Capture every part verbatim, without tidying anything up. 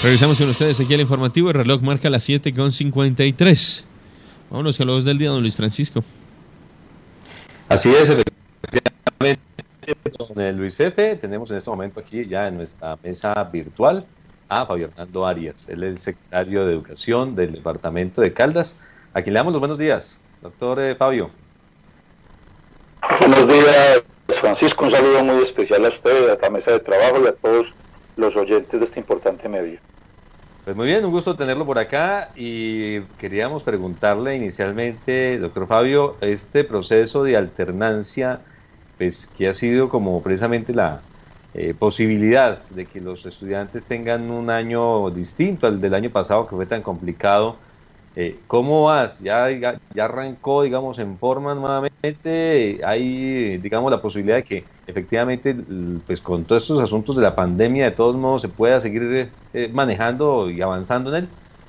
Regresamos con ustedes aquí al informativo. El reloj marca las siete con cincuenta y tres. Vámonos a los del día, don Luis Francisco. Así es, efectivamente, con el Luis F. Tenemos en este momento aquí ya en nuestra mesa virtual a Fabio Hernando Arias. Él es el secretario de Educación del departamento de Caldas. A quien le damos los buenos días, doctor eh, Fabio. Buenos días, Francisco. Un saludo muy especial a usted, a la mesa de trabajo y a todos los oyentes de este importante medio. Pues muy bien, un gusto tenerlo por acá y queríamos preguntarle inicialmente, doctor Fabio, este proceso de alternancia, pues que ha sido como precisamente la eh, posibilidad de que los estudiantes tengan un año distinto al del año pasado que fue tan complicado. Eh, ¿Cómo vas? ¿Ya, ya, ya arrancó, digamos, en forma nuevamente? ¿Hay, digamos, la posibilidad de que efectivamente, pues con todos estos asuntos de la pandemia, de todos modos, se pueda seguir eh, manejando y avanzando en él?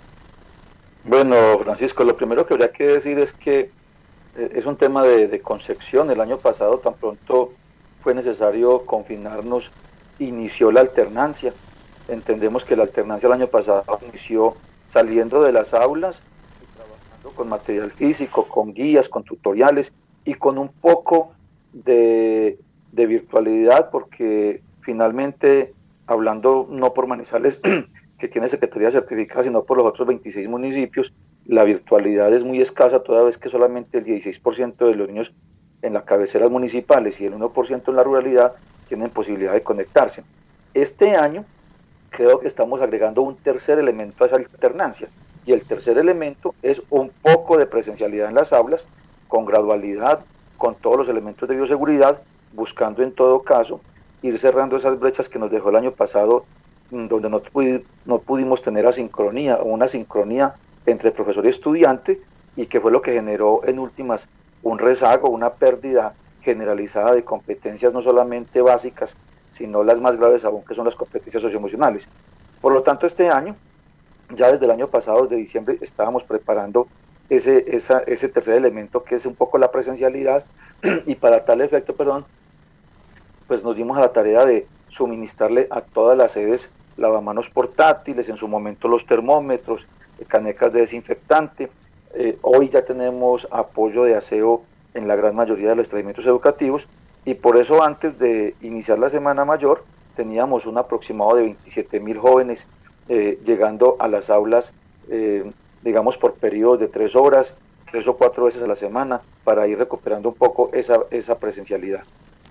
Bueno, Francisco, lo primero que habría que decir es que eh, es un tema de, de concepción. El año pasado, tan pronto fue necesario confinarnos, inició la alternancia. Entendemos que la alternancia el año pasado inició saliendo de las aulas, trabajando con material físico, con guías, con tutoriales y con un poco de, de virtualidad, porque finalmente, hablando no por Manizales, que tiene secretaría certificada, sino por los otros veintiséis municipios, la virtualidad es muy escasa, toda vez que solamente el dieciséis por ciento de los niños en las cabeceras municipales y el uno por ciento en la ruralidad tienen posibilidad de conectarse. Este año creo que estamos agregando un tercer elemento a esa alternancia, y el tercer elemento es un poco de presencialidad en las aulas, con gradualidad, con todos los elementos de bioseguridad, buscando en todo caso ir cerrando esas brechas que nos dejó el año pasado, donde no, pudi no pudimos tener asincronía o una sincronía entre profesor y estudiante, y que fue lo que generó en últimas un rezago, una pérdida generalizada de competencias no solamente básicas, sino las más graves aún, que son las competencias socioemocionales. Por lo tanto, este año, ya desde el año pasado, desde diciembre, estábamos preparando ese, esa, ese tercer elemento, que es un poco la presencialidad, y para tal efecto, perdón, pues nos dimos a la tarea de suministrarle a todas las sedes lavamanos portátiles, en su momento los termómetros, canecas de desinfectante. Eh, hoy ya tenemos apoyo de aseo en la gran mayoría de los establecimientos educativos, y por eso antes de iniciar la Semana Mayor teníamos un aproximado de veintisiete mil jóvenes eh, llegando a las aulas, eh, digamos por periodos de tres horas, tres o cuatro veces a la semana, para ir recuperando un poco esa, esa presencialidad.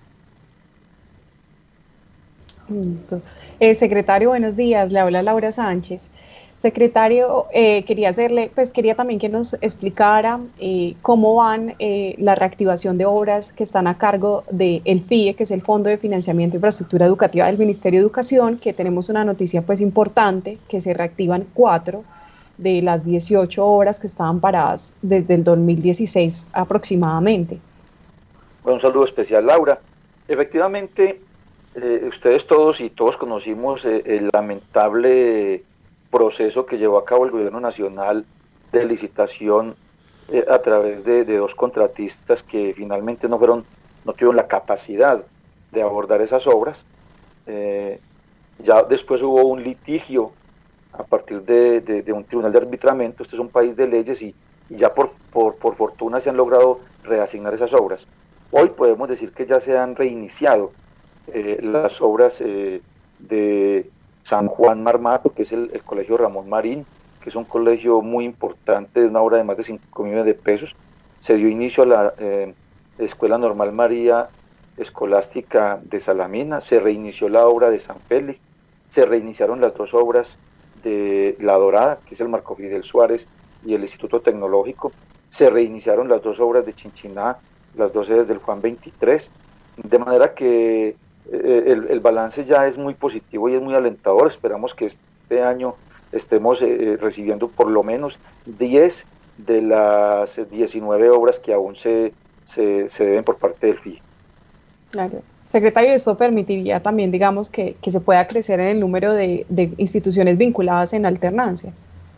Listo. Eh, secretario, buenos días, le habla Laura Sánchez. Secretario, eh, quería hacerle, pues quería también que nos explicara eh, cómo van eh, la reactivación de obras que están a cargo del F I E, que es el Fondo de Financiamiento e Infraestructura Educativa del Ministerio de Educación, que tenemos una noticia pues importante, que se reactivan cuatro de las dieciocho obras que estaban paradas desde el dos mil dieciséis aproximadamente. Bueno, un saludo especial, Laura. Efectivamente, eh, ustedes todos y todos conocimos eh, el lamentable proceso que llevó a cabo el gobierno nacional de licitación eh, a través de, de dos contratistas que finalmente no fueron, no tuvieron la capacidad de abordar esas obras. Eh, ya después hubo un litigio a partir de, de, de un tribunal de arbitramiento. Este es un país de leyes, y, y ya por, por, por fortuna se han logrado reasignar esas obras. Hoy podemos decir que ya se han reiniciado eh, las obras eh, de San Juan Marmato, que es el, el colegio Ramón Marín, que es un colegio muy importante, de una obra de más de cinco millones de pesos. Se dio inicio a la eh, Escuela Normal María Escolástica de Salamina, se reinició la obra de San Félix, se reiniciaron las dos obras de La Dorada, que es el Marco Fidel Suárez y el Instituto Tecnológico, se reiniciaron las dos obras de Chinchiná, las dos sedes del Juan veintitrés, de manera que El, el balance ya es muy positivo y es muy alentador. Esperamos que este año estemos eh, recibiendo por lo menos diez de las diecinueve obras que aún se, se, se deben por parte del F I E. Claro. Secretario, esto permitiría también, digamos, que, que se pueda crecer en el número de, de instituciones vinculadas en alternancia.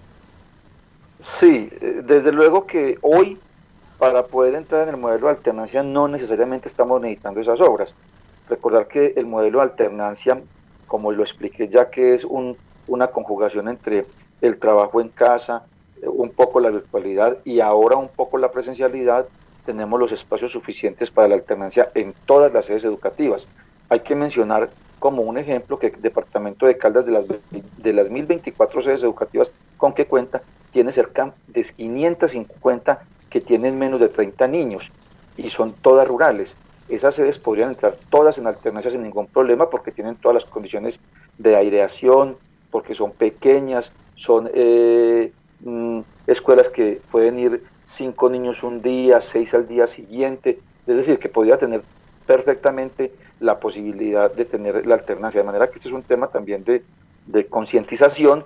Sí, desde luego que hoy, para poder entrar en el modelo de alternancia, no necesariamente estamos necesitando esas obras. Recordar que el modelo de alternancia, como lo expliqué ya, que es un, una conjugación entre el trabajo en casa, un poco la virtualidad y ahora un poco la presencialidad, tenemos los espacios suficientes para la alternancia en todas las sedes educativas. Hay que mencionar como un ejemplo que el departamento de Caldas, de las, de las mil veinticuatro sedes educativas con que cuenta, tiene cerca de quinientas cincuenta que tienen menos de treinta niños y son todas rurales. Esas sedes podrían entrar todas en alternancia sin ningún problema porque tienen todas las condiciones de aireación, porque son pequeñas, son eh, mm, escuelas que pueden ir cinco niños un día, seis al día siguiente, es decir, que podría tener perfectamente la posibilidad de tener la alternancia, de manera que este es un tema también de, de concientización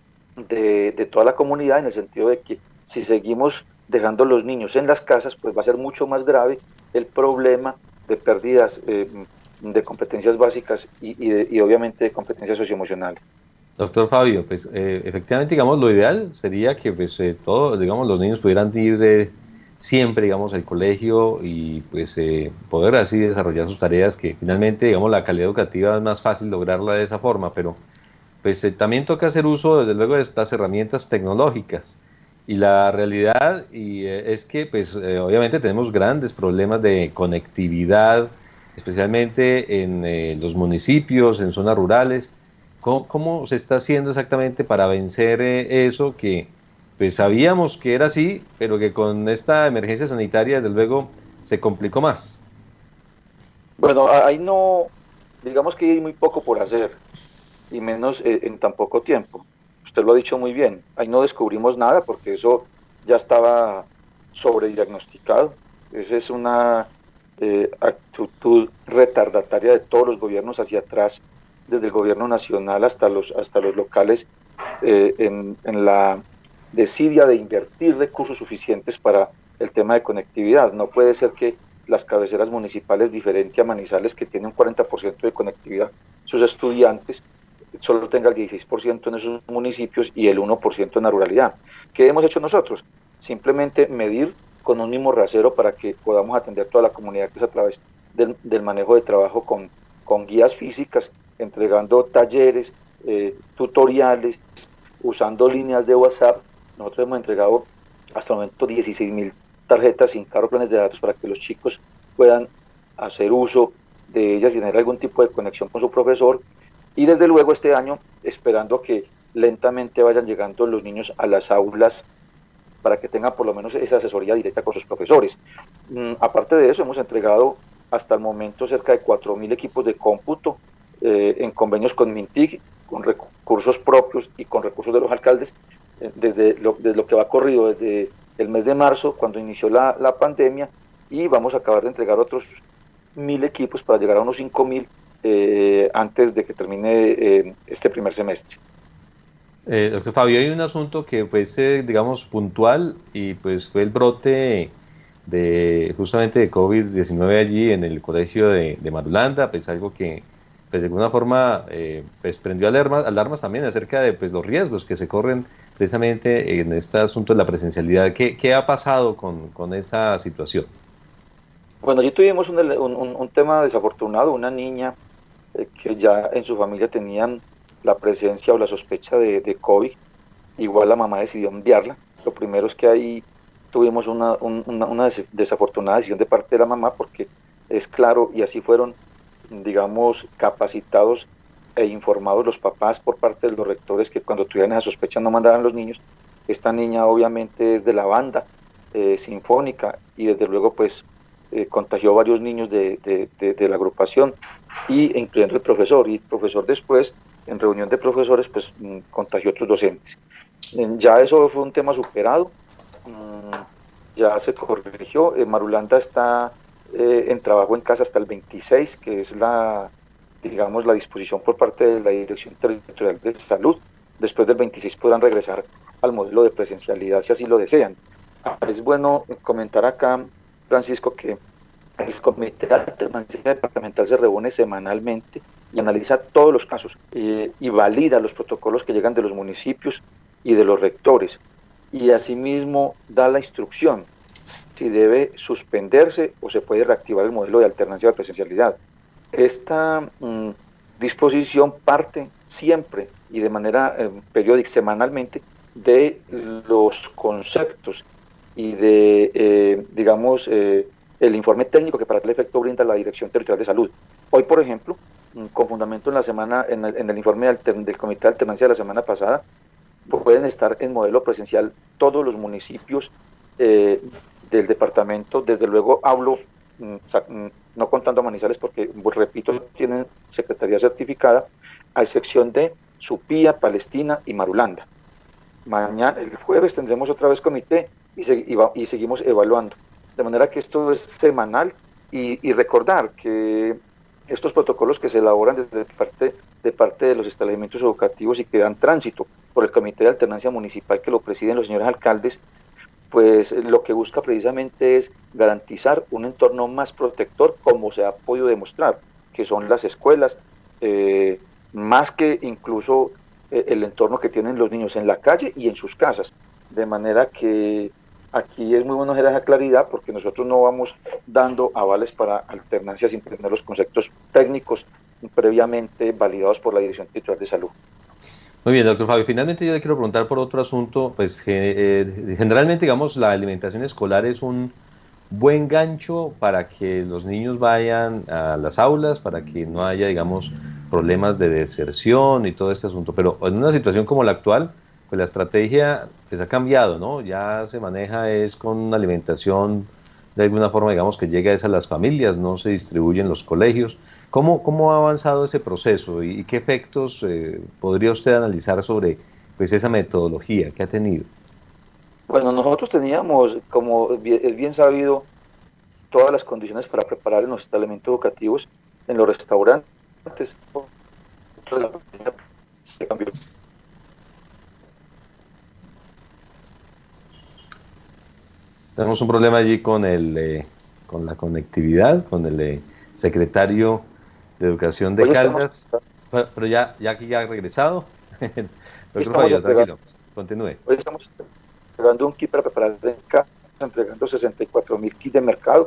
de, de toda la comunidad, en el sentido de que si seguimos dejando los niños en las casas, pues va a ser mucho más grave el problema de pérdidas eh, de competencias básicas y, y, de, y obviamente de competencias socioemocionales. Doctor Fabio, pues eh, efectivamente, digamos, lo ideal sería que pues eh, todos, digamos, los niños pudieran ir de, siempre, digamos, al colegio y pues eh, poder así desarrollar sus tareas, que finalmente, digamos, la calidad educativa es más fácil lograrla de esa forma, pero pues eh, también toca hacer uso, desde luego, de estas herramientas tecnológicas. Y la realidad y, eh, es que, pues, eh, obviamente tenemos grandes problemas de conectividad, especialmente en eh, los municipios, en zonas rurales. ¿Cómo, cómo se está haciendo exactamente para vencer eh, eso que, pues, sabíamos que era así, pero que con esta emergencia sanitaria, desde luego, se complicó más? Bueno, ahí no, digamos que hay muy poco por hacer, y menos eh, en tan poco tiempo. Usted lo ha dicho muy bien, ahí no descubrimos nada porque eso ya estaba sobrediagnosticado. Esa es una eh, actitud retardataria de todos los gobiernos hacia atrás, desde el gobierno nacional hasta los, hasta los locales, eh, en, en la desidia de invertir recursos suficientes para el tema de conectividad. No puede ser que las cabeceras municipales, diferente a Manizales, que tienen un cuarenta por ciento de conectividad, sus estudiantes solo tenga el dieciséis por ciento en esos municipios y el uno por ciento en la ruralidad. ¿Qué hemos hecho nosotros? Simplemente medir con un mismo rasero para que podamos atender toda la comunidad, que es a través del, del manejo de trabajo con, con guías físicas, entregando talleres, eh, tutoriales, usando líneas de WhatsApp. Nosotros hemos entregado hasta el momento dieciséis mil tarjetas sin cargo, planes de datos, para que los chicos puedan hacer uso de ellas y tener algún tipo de conexión con su profesor. Y desde luego este año, esperando que lentamente vayan llegando los niños a las aulas para que tengan por lo menos esa asesoría directa con sus profesores. Mm, aparte de eso, hemos entregado hasta el momento cerca de cuatro mil equipos de cómputo eh, en convenios con Mintic, con recursos propios y con recursos de los alcaldes, eh, desde, lo, desde lo que va corrido desde el mes de marzo, cuando inició la, la pandemia, y vamos a acabar de entregar otros mil equipos para llegar a unos cinco mil Eh, antes de que termine eh, este primer semestre. Eh, doctor Fabio, hay un asunto que fue, eh, digamos, puntual y pues fue el brote de justamente de COVID diecinueve allí en el colegio de, de Marulanda, pues algo que pues, de alguna forma eh, pues, prendió alarmas, alarmas también acerca de pues, los riesgos que se corren precisamente en este asunto de la presencialidad. ¿Qué, qué ha pasado con, con esa situación? Bueno, allí tuvimos un, un, un tema desafortunado, una niña eh, que ya en su familia tenían la presencia o la sospecha de, de COVID. Igual la mamá decidió enviarla. Lo primero es que ahí tuvimos una, un, una, una desafortunada decisión de parte de la mamá, porque es claro, y así fueron, digamos, capacitados e informados los papás por parte de los rectores, que cuando tuvieran esa sospecha no mandaran los niños. Esta niña obviamente es de la banda eh, sinfónica y desde luego pues eh, contagió a varios niños de, de, de, de la agrupación, y incluyendo el profesor, y el profesor después en reunión de profesores pues mmm, contagió a otros docentes. Eh, ya eso fue un tema superado, mmm, ya se corrigió. eh, Marulanda está eh, en trabajo en casa hasta el veintiséis, que es la, digamos, la disposición por parte de la Dirección Territorial de Salud. Después del veintiséis podrán regresar al modelo de presencialidad si así lo desean. Es bueno comentar acá, Francisco, que el Comité de Alternancia Departamental se reúne semanalmente y analiza todos los casos eh, y valida los protocolos que llegan de los municipios y de los rectores, y asimismo da la instrucción si debe suspenderse o se puede reactivar el modelo de alternancia de presencialidad. Esta mmm, disposición parte siempre y de manera eh, periódica, semanalmente, de los conceptos y de, eh, digamos, eh, el informe técnico que para tal efecto brinda la Dirección Territorial de Salud. Hoy, por ejemplo, con fundamento en la semana, en el, en el informe de alter, del Comité de Alternancia de la semana pasada, pueden estar en modelo presencial todos los municipios eh, del departamento. Desde luego hablo, no contando a Manizales porque, pues, repito, tienen secretaría certificada, a excepción de Supía, Palestina y Marulanda. Mañana, el jueves, tendremos otra vez comité y, se, y, va, y seguimos evaluando. De manera que esto es semanal y, y recordar que estos protocolos que se elaboran desde parte, de parte de los establecimientos educativos y que dan tránsito por el Comité de Alternancia Municipal que lo presiden los señores alcaldes, pues lo que busca precisamente es garantizar un entorno más protector, como se ha podido demostrar, que son las escuelas, eh, más que incluso eh, el entorno que tienen los niños en la calle y en sus casas. De manera que aquí es muy bueno hacer esa claridad, porque nosotros no vamos dando avales para alternancia sin tener los conceptos técnicos previamente validados por la Dirección Territorial de Salud. Muy bien, doctor Fabio. Finalmente yo le quiero preguntar por otro asunto. Pues eh, generalmente, digamos, la alimentación escolar es un buen gancho para que los niños vayan a las aulas, para que no haya, digamos, problemas de deserción y todo este asunto. Pero en una situación como la actual, pues la estrategia pues ha cambiado, ¿no? Ya se maneja es con una alimentación de alguna forma, digamos, que llega a las familias, no se distribuye en los colegios. ¿Cómo, cómo ha avanzado ese proceso y, y qué efectos eh, podría usted analizar sobre pues esa metodología que ha tenido? Bueno, nosotros teníamos, como es bien sabido, todas las condiciones para preparar en los establecimientos educativos, en los restaurantes. Se cambió. Tenemos un problema allí con el eh, con la conectividad, con el eh, secretario de Educación de Caldas, estamos, pero ya, ya aquí ya ha regresado. Doctor Fabio, tranquilo, continúe. Hoy estamos entregando un kit para preparar en casa, entregando sesenta y cuatro mil kits de mercado.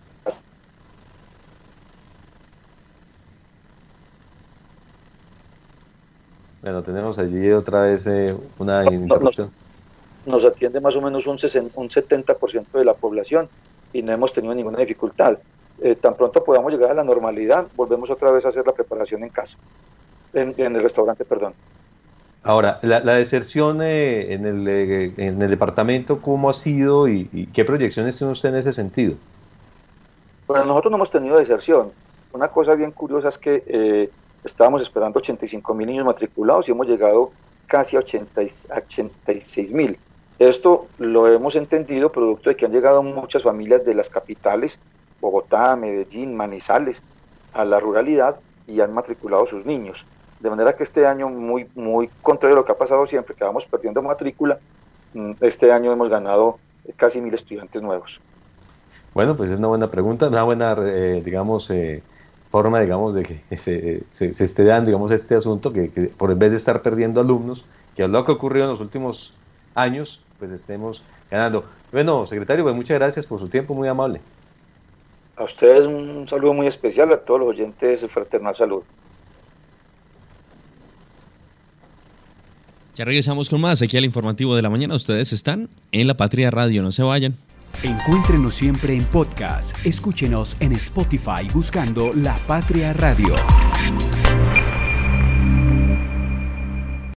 Bueno, tenemos allí otra vez eh, una no, interrupción. Nos, nos atiende más o menos un, sesenta, un setenta por ciento de la población y no hemos tenido ninguna dificultad. Eh, tan pronto podamos llegar a la normalidad, volvemos otra vez a hacer la preparación en casa, en, en el restaurante, perdón. Ahora, la, la deserción eh, en, el, eh, en el departamento, ¿cómo ha sido y, y qué proyecciones tiene usted en ese sentido? Bueno, nosotros no hemos tenido deserción. Una cosa bien curiosa es que eh, estábamos esperando ochenta y cinco mil niños matriculados y hemos llegado casi a ochenta y seis mil. Esto lo hemos entendido producto de que han llegado muchas familias de las capitales, Bogotá, Medellín, Manizales, a la ruralidad y han matriculado sus niños. De manera que este año, muy, muy contrario a lo que ha pasado siempre, que vamos perdiendo matrícula, este año hemos ganado casi mil estudiantes nuevos. Bueno, pues es una buena pregunta, una buena, eh, digamos, eh, forma, digamos, de que se, se, se esté dando, digamos, este asunto, que, que por en vez de estar perdiendo alumnos, que es lo que ha ocurrido en los últimos años, pues estemos ganando. Bueno, secretario, pues muchas gracias por su tiempo, muy amable. A ustedes un saludo muy especial, a todos los oyentes de Fraternal Salud. Ya regresamos con más aquí al informativo de la mañana. Ustedes están en La Patria Radio, no se vayan. Encuéntrenos siempre en podcast. Escúchenos en Spotify buscando La Patria Radio.